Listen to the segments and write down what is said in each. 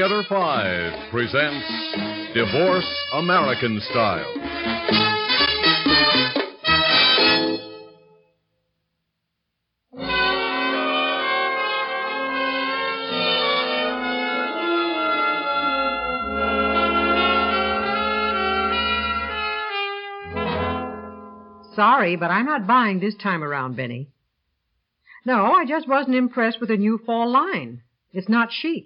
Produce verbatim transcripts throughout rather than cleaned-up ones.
Together Five presents Divorce American Style. Sorry, but I'm not buying this time around, Benny. No, I just wasn't impressed with the new fall line. It's not chic.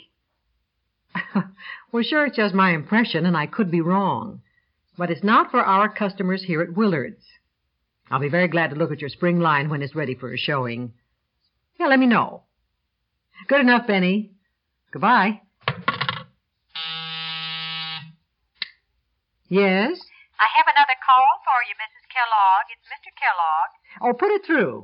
Well, sure, it's just my impression, and I could be wrong. But it's not for our customers here at Willard's. I'll be very glad to look at your spring line when it's ready for a showing. Yeah, let me know. Good enough, Benny. Goodbye. Yes? I have another call for you, Missus Kellogg. It's Mister Kellogg. Oh, put it through.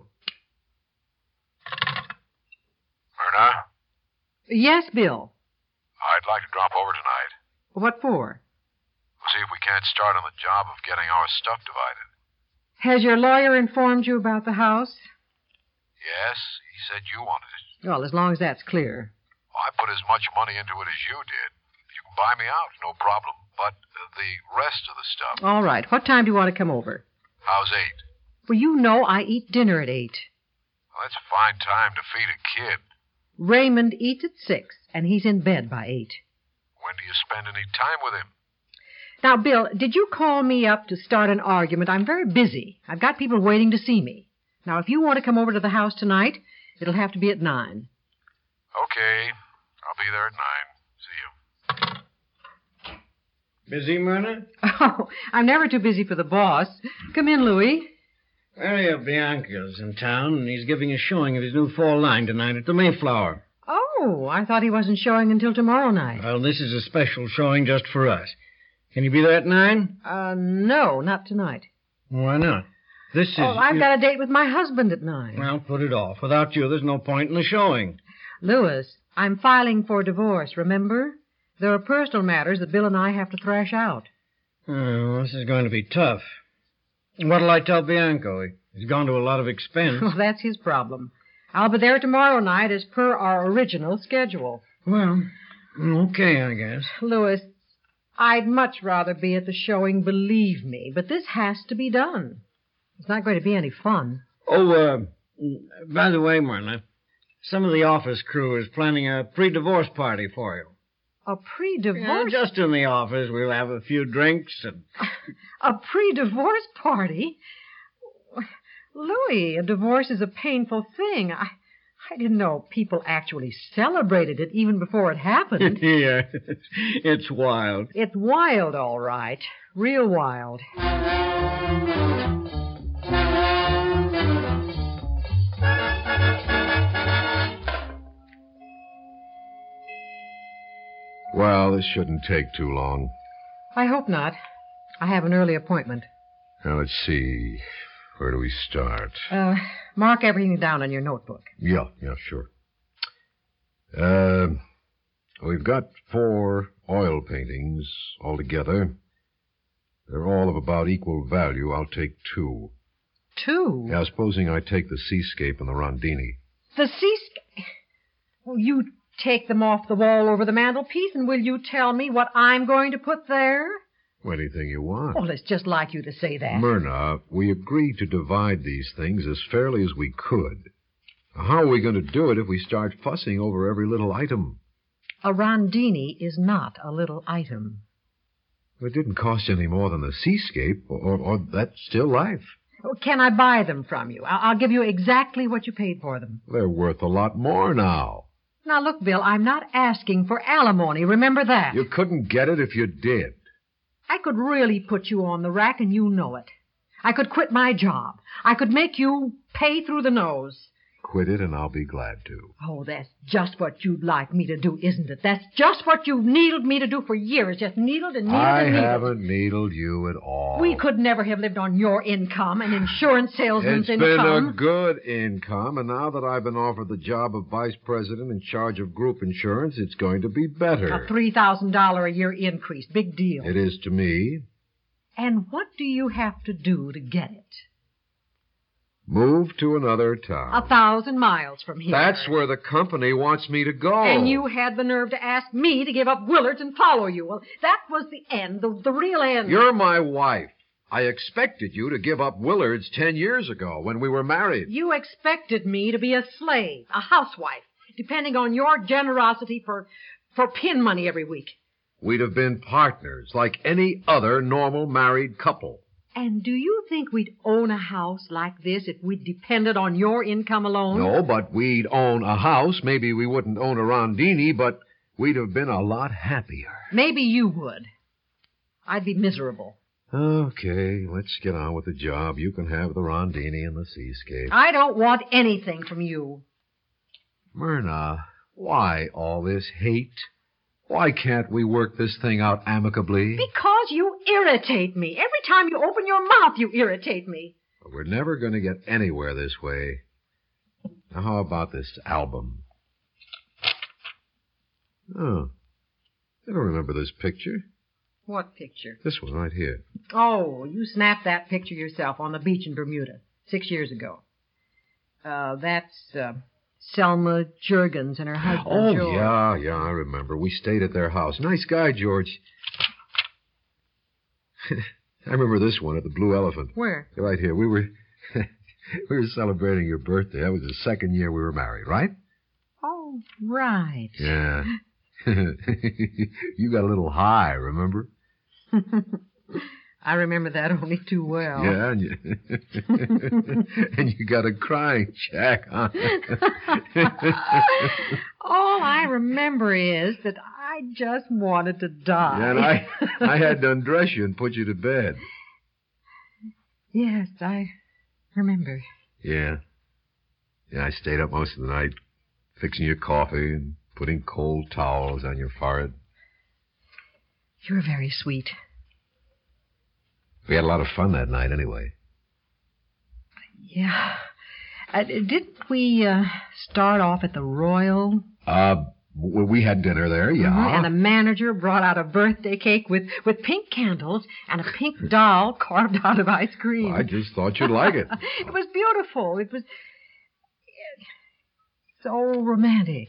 Myrna? Yes, Bill. I'd like to drop over tonight. What for? See if we can't start on the job of getting our stuff divided. Has your lawyer informed you about the house? Yes, he said you wanted it. Well, as long as that's clear. I put as much money into it as you did. You can buy me out, no problem. But uh, the rest of the stuff... All right. What time do you want to come over? How's eight? Well, you know I eat dinner at eight. Well, that's a fine time to feed a kid. Raymond eats at six, and he's in bed by eight. When do you spend any time with him? Now, Bill, did you call me up to start an argument? I'm very busy. I've got people waiting to see me. Now, if you want to come over to the house tonight, it'll have to be at nine. Okay. I'll be there at nine. See you. Busy, Myrna? Oh, I'm never too busy for the boss. Come in, Louis. Mario Bianco's in town, and he's giving a showing of his new fall line tonight at the Mayflower. Oh, I thought he wasn't showing until tomorrow night. Well, this is a special showing just for us. Can you be there at nine? Uh, no, not tonight. Why not? This is... Oh, I've got a date with my husband at nine. Well, put it off. Without you, there's no point in the showing. Louis, I'm filing for divorce, remember? There are personal matters that Bill and I have to thrash out. Oh, this is going to be tough. What'll I tell Bianco? He's gone to a lot of expense. Well, that's his problem. I'll be there tomorrow night as per our original schedule. Well, okay, I guess. Louis, I'd much rather be at the showing, believe me, but this has to be done. It's not going to be any fun. Oh, uh, by the way, Myrna, some of the office crew is planning a pre-divorce party for you. A pre-divorce? Yeah, just in the office. We'll have a few drinks and... A pre-divorce party? Louis, a divorce is a painful thing. I, I didn't know people actually celebrated it even before it happened. Yeah, it's wild. It's wild, all right. Real wild. Well, this shouldn't take too long. I hope not. I have an early appointment. Now, let's see. Where do we start? Uh, mark everything down on your notebook. Yeah, yeah, sure. Uh, we've got four oil paintings altogether. They're all of about equal value. I'll take two. Two? Yeah, supposing I take the seascape and the Rondini. The seascape? Well, you take them off the wall over the mantelpiece, and will you tell me what I'm going to put there? Anything you want. Well, it's just like you to say that. Myrna, we agreed to divide these things as fairly as we could. How are we going to do it if we start fussing over every little item? A Rondini is not a little item. It didn't cost any more than the seascape, or, or that's still life. Can I buy them from you? I'll give you exactly what you paid for them. They're worth a lot more now. Now, look, Bill, I'm not asking for alimony. Remember that. You couldn't get it if you did. I could really put you on the rack, and you know it. I could quit my job. I could make you pay through the nose. Quit it, and I'll be glad to. Oh, that's just what you'd like me to do, isn't it? That's just what you've needled me to do for years. Just needled and needled I and needled. I haven't needled you at all. We could never have lived on your income and insurance salesman's it's income. It's been a good income, and now that I've been offered the job of vice president in charge of group insurance, it's going to be better. A three thousand dollars a year increase. Big deal. It is to me. And what do you have to do to get it? Move to another town. A thousand miles from here. That's where the company wants me to go. And you had the nerve to ask me to give up Willard's and follow you. Well, that was the end, the, the real end. You're my wife. I expected you to give up Willard's ten years ago when we were married. You expected me to be a slave, a housewife, depending on your generosity for, for pin money every week. We'd have been partners like any other normal married couple. And do you think we'd own a house like this if we depended on your income alone? No, but we'd own a house. Maybe we wouldn't own a Rondini, but we'd have been a lot happier. Maybe you would. I'd be miserable. Okay, let's get on with the job. You can have the Rondini and the seascape. I don't want anything from you. Myrna, why all this hate? Why can't we work this thing out amicably? Because you irritate me. Every time you open your mouth, you irritate me. But we're never going to get anywhere this way. Now, how about this album? Oh, I don't remember this picture. What picture? This one right here. Oh, you snapped that picture yourself on the beach in Bermuda six years ago. Uh, that's uh, Selma Jurgens and her husband, Oh, George. yeah, yeah, I remember. We stayed at their house. Nice guy, George. I remember this one at the Blue Elephant. Where? Right here. We were we were celebrating your birthday. That was the second year we were married, right? Oh, right. Yeah. You got a little high, remember? I remember that only too well. Yeah, and you, and you got a crying check, huh? All I remember is that I just wanted to die. Yeah, and I, I had to undress you and put you to bed. Yes, I remember. Yeah. Yeah, I stayed up most of the night fixing your coffee and putting cold towels on your forehead. You're very sweet. We had a lot of fun that night anyway. Yeah. Uh, didn't we uh, start off at the Royal? Uh, w- we had dinner there, yeah. Mm-hmm. And the manager brought out a birthday cake with, with pink candles and a pink doll carved out of ice cream. Well, I just thought you'd like it. It was beautiful. It was so romantic.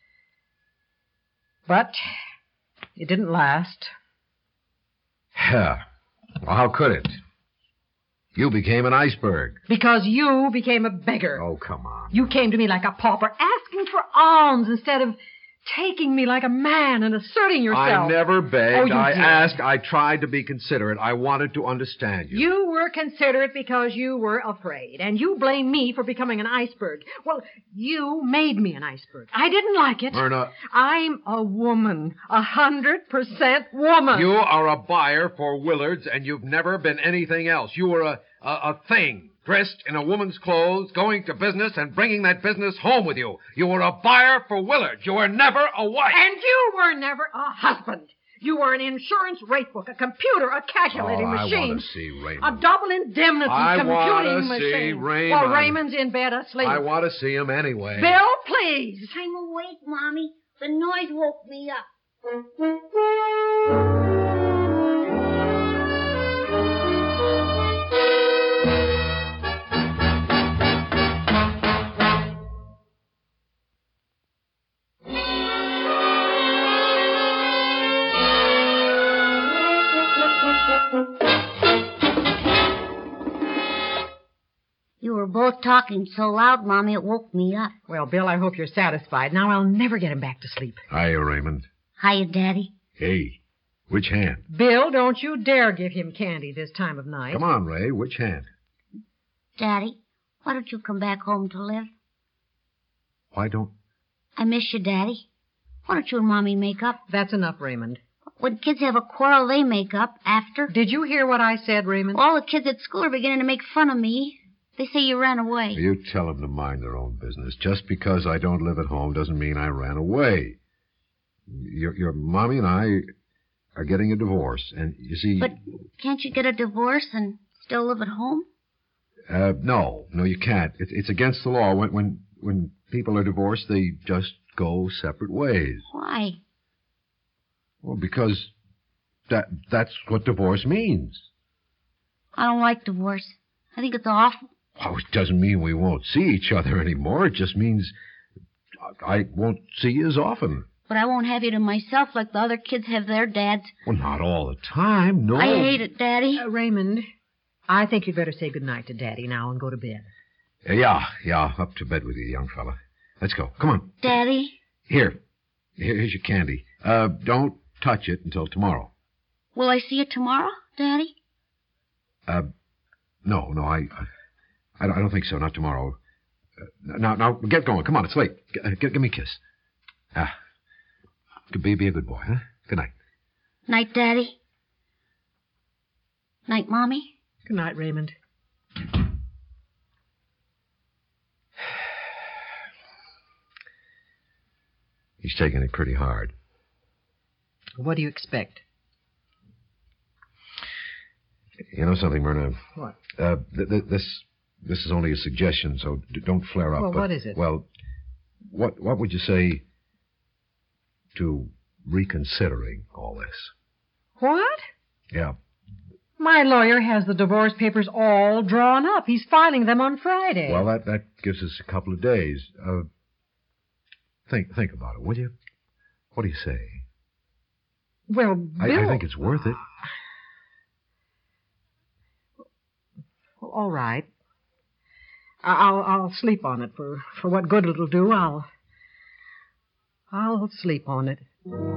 But it didn't last. Yeah. Well, how could it? You became an iceberg. Because you became a beggar. Oh, come on. You came to me like a pauper, asking for alms instead of taking me like a man and asserting yourself. I never begged. Oh, you I did. asked. I tried to be considerate. I wanted to understand you. You were considerate because you were afraid, and you blame me for becoming an iceberg. Well, you made me an iceberg. I didn't like it. Myrna. I'm a woman, a hundred percent woman. You are a buyer for Willard's, and you've never been anything else. You were a, a, a thing, dressed in a woman's clothes, going to business and bringing that business home with you. You were a buyer for Willard's. You were never a wife. And you were never a husband. You were an insurance rate book, a computer, a calculating oh, machine. I want to see Raymond. A double indemnity I computing wanna machine. see Raymond. While Raymond's in bed asleep. I want to see him anyway. Bill, please. I'm awake, Mommy. The noise woke me up. You were both talking so loud, Mommy, it woke me up. Well, Bill, I hope you're satisfied. Now I'll never get him back to sleep. Hiya, Raymond. Hiya, Daddy. Hey, which hand? Bill, don't you dare give him candy this time of night. Come on, Ray, which hand? Daddy, why don't you come back home to live? Why don't... I miss you, Daddy. Why don't you and Mommy make up? That's enough, Raymond. When kids have a quarrel, they make up after. Did you hear what I said, Raymond? All the kids at school are beginning to make fun of me. They say you ran away. You tell them to mind their own business. Just because I don't live at home doesn't mean I ran away. Your, your mommy and I are getting a divorce, and you see... But can't you get a divorce and still live at home? Uh, no, no, you can't. It, it's against the law. When, when, when people are divorced, they just go separate ways. Why? Well, because that that's what divorce means. I don't like divorce. I think it's awful. Oh, it doesn't mean we won't see each other anymore. It just means I won't see you as often. But I won't have you to myself like the other kids have their dads. Well, not all the time, no. I hate it, Daddy. Uh, Raymond, I think you'd better say goodnight to Daddy now and go to bed. Uh, yeah, yeah, up to bed with you, young fella. Let's go. Come on. Daddy? Here. Here's your candy. Uh, don't touch it until tomorrow. Will I see you tomorrow, Daddy? Uh, no, no, I, I, I don't think so. Not tomorrow. Uh, now, now, get going. Come on, it's late. G- uh, give me a kiss. Ah, be, be a good boy, huh? Good night. Night, Daddy. Night, Mommy. Good night, Raymond. He's taking it pretty hard. What do you expect? You know something, Myrna? What? Uh, th- th- this this is only a suggestion, so d- don't flare up. Well, but, what is it? Well, what what would you say to reconsidering all this? What? Yeah. My lawyer has the divorce papers all drawn up. He's filing them on Friday. Well, that, that gives us a couple of days. Uh, think think about it, will you? What do you say? Well, I, Bill... I think it's worth it. Well, all right. I- I'll I'll sleep on it. For, for what good it'll do, I'll... I'll sleep on it.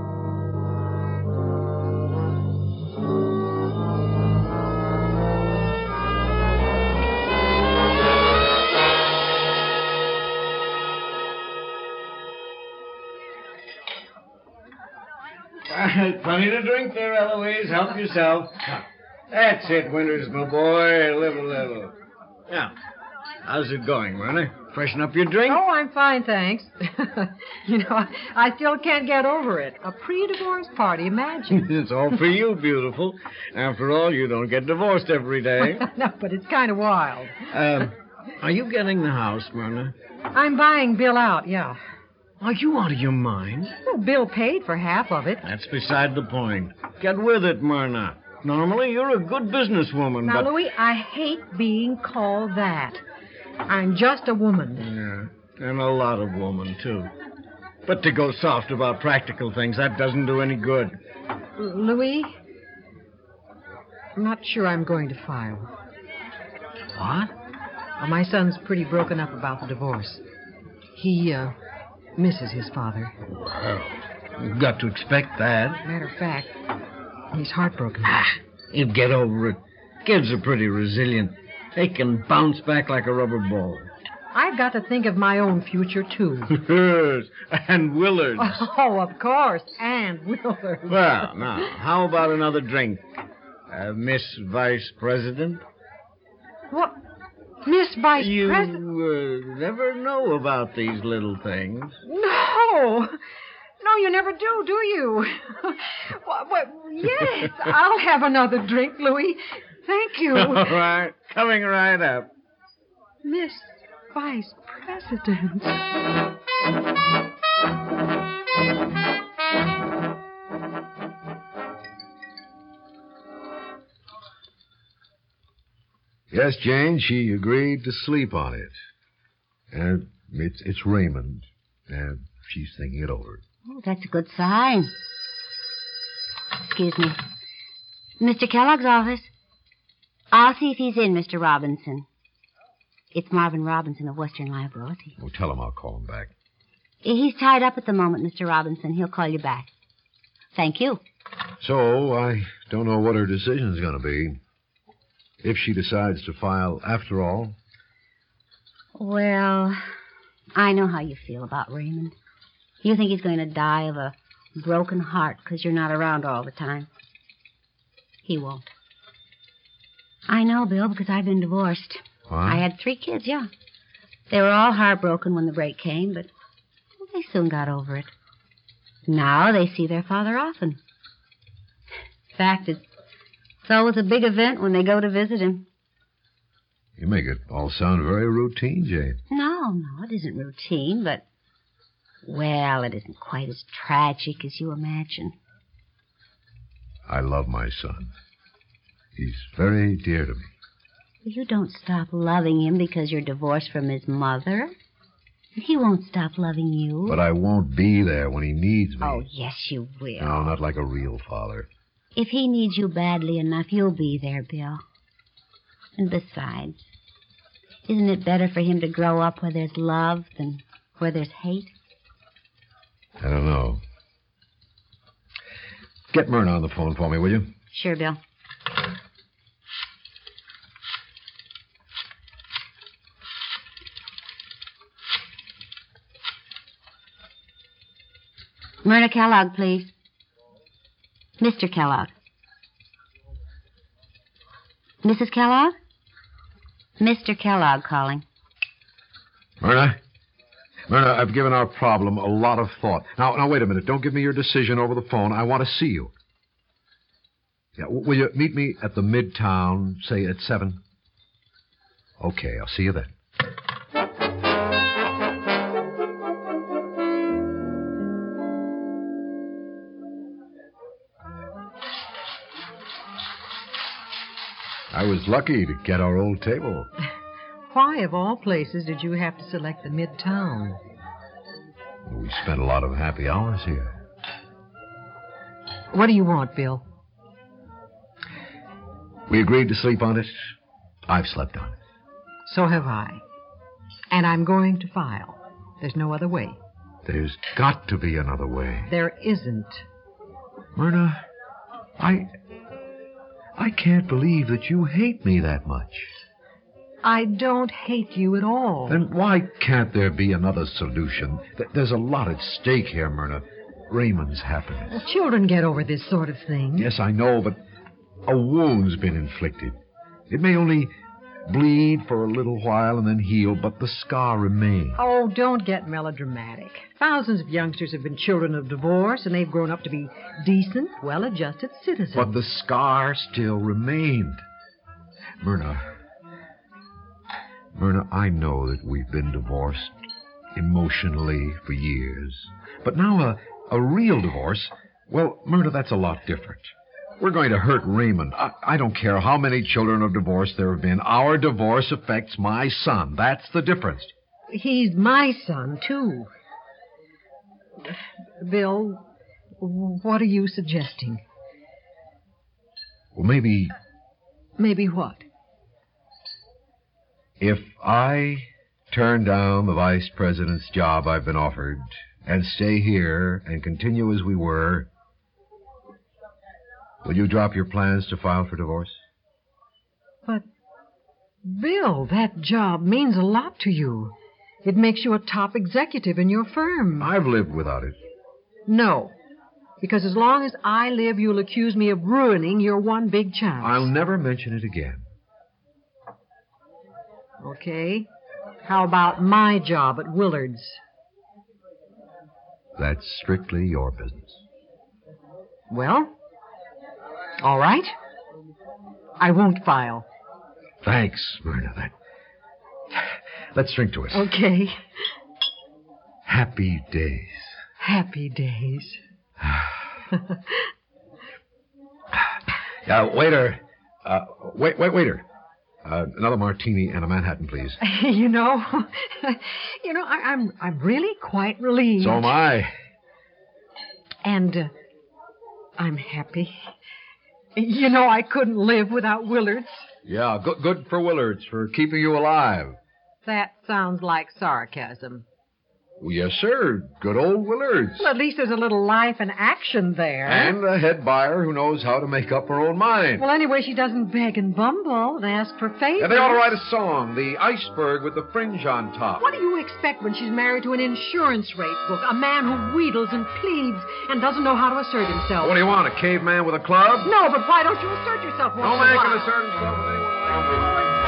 Plenty to drink there, Eloise. Help yourself. That's it, Winters, my boy. Live a little. Now, how's it going, Myrna? Freshen up your drink? Oh, I'm fine, thanks. You know, I, I still can't get over it. A pre-divorce party, imagine. It's all for you, beautiful. After all, you don't get divorced every day. No, but it's kind of wild. Um, are you getting the house, Myrna? I'm buying Bill out, yeah. Are you out of your mind? Well, Bill paid for half of it. That's beside the point. Get with it, Myrna. Normally, you're a good businesswoman, Now, but... Louis, I hate being called that. I'm just a woman. Yeah, and a lot of women, too. But to go soft about practical things, that doesn't do any good. L- Louis, I'm not sure I'm going to file. What? Well, my son's pretty broken up about the divorce. He, uh, misses his father. Well, you've got to expect that. Matter of fact, he's heartbroken. Ah, you get over it. Kids are pretty resilient. They can bounce back like a rubber ball. I've got to think of my own future, too. Yes, and Willard's. Oh, of course, and Willard. Well, now, how about another drink? Uh, Miss Vice President? What? Miss Vice you President? uh, never know about these little things. No. No, you never do, do you? Well, well, yes, I'll have another drink, Louis. Thank you. All right, coming right up. Miss Vice President. Yes, Jane, she agreed to sleep on it. And it's it's Raymond, and she's thinking it over. Oh, that's a good sign. Excuse me. Mister Kellogg's office. I'll see if he's in, Mister Robinson. It's Marvin Robinson of Western Liability. Well, tell him I'll call him back. He's tied up at the moment, Mister Robinson. He'll call you back. Thank you. So, I don't know what her decision's going to be. If she decides to file after all. Well, I know how you feel about Raymond. You think he's going to die of a broken heart because you're not around all the time. He won't. I know, Bill, because I've been divorced. What? I had three kids, yeah. They were all heartbroken when the break came, but well, they soon got over it. Now they see their father often. In fact, it's always a big event when they go to visit him. You make it all sound very routine, Jane. No, no, it isn't routine, but, well, it isn't quite as tragic as you imagine. I love my son. He's very dear to me. You don't stop loving him because you're divorced from his mother. He won't stop loving you. But I won't be there when he needs me. Oh, yes, you will. No, not like a real father. If he needs you badly enough, you'll be there, Bill. And besides, isn't it better for him to grow up where there's love than where there's hate? I don't know. Get Myrna on the phone for me, will you? Sure, Bill. Myrna Kellogg, please. Mister Kellogg. Missus Kellogg? Mister Kellogg calling. Myrna? Myrna, I've given our problem a lot of thought. Now, now, wait a minute. Don't give me your decision over the phone. I want to see you. Yeah, w- will you meet me at the Midtown, say, at seven? Okay, I'll see you then. I was lucky to get our old table. Why, of all places, did you have to select the Midtown? We spent a lot of happy hours here. What do you want, Bill? We agreed to sleep on it. I've slept on it. So have I. And I'm going to file. There's no other way. There's got to be another way. There isn't. Myrna, I... I can't believe that you hate me that much. I don't hate you at all. Then why can't there be another solution? Th- There's a lot at stake here, Myrna. Raymond's happiness. Well, children get over this sort of thing. Yes, I know, but a wound's been inflicted. It may only bleed for a little while and then heal, but the scar remains. Oh, don't get melodramatic. Thousands of youngsters have been children of divorce, and they've grown up to be decent, well-adjusted citizens. But the scar still remained. Myrna, Myrna, I know that we've been divorced emotionally for years. But now a, a real divorce, well, Myrna, that's a lot different. We're going to hurt Raymond. I, I don't care how many children of divorce there have been. Our divorce affects my son. That's the difference. He's my son, too. Bill, what are you suggesting? Well, maybe Maybe what? if I turn down the vice president's job I've been offered and stay here and continue as we were, will you drop your plans to file for divorce? But, Bill, that job means a lot to you. It makes you a top executive in your firm. I've lived without it. No. Because as long as I live, you'll accuse me of ruining your one big chance. I'll never mention it again. Okay. How about my job at Willard's? That's strictly your business. Well, all right. I won't file. Thanks, Myrna. That... Let's drink to it. Okay. Happy days. Happy days. Uh, waiter. Uh, wait, wait, waiter. Uh, another martini and a Manhattan, please. You know, you know, I, I'm I'm really quite relieved. So am I. And uh, I'm happy. You know, I couldn't live without Willard's. Yeah, good, good for Willard's for keeping you alive. That sounds like sarcasm. Well, yes, sir. Good old Willard's. Well, at least there's a little life and action there. And a head buyer who knows how to make up her own mind. Well, anyway, she doesn't beg and bumble and ask for favors. Yeah, they ought to write a song, The Iceberg with the Fringe on Top. What do you expect when she's married to an insurance rate book? A man who wheedles and pleads and doesn't know how to assert himself. What do you want, a caveman with a club? No, but why don't you assert yourself once No in a man while? can assert himself with anyone like me.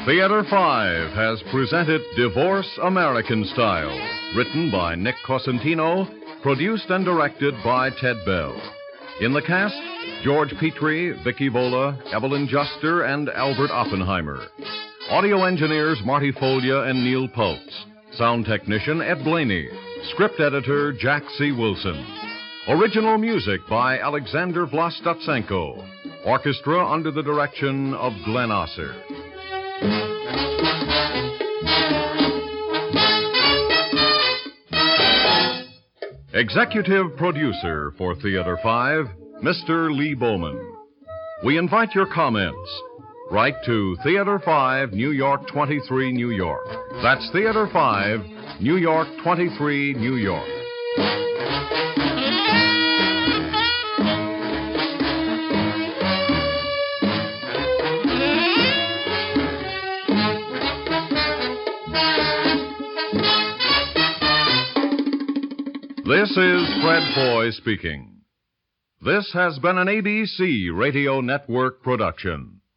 Theater five has presented Divorce American Style, written by Nick Cosentino, produced and directed by Ted Bell. In the cast, George Petrie, Vicky Vola, Evelyn Juster, and Albert Oppenheimer. Audio engineers Marty Folia and Neil Pultz. Sound technician Ed Blaney. Script editor Jack C. Wilson. Original music by Alexander Vlastotsenko. Orchestra under the direction of Glenn Osser. Executive producer for Theater five, Mister Lee Bowman. We invite your comments. Write to Theater five, New York twenty-three, New York. That's Theater five, New York twenty-three, New York. This is Fred Foy speaking. This has been an A B C Radio Network production.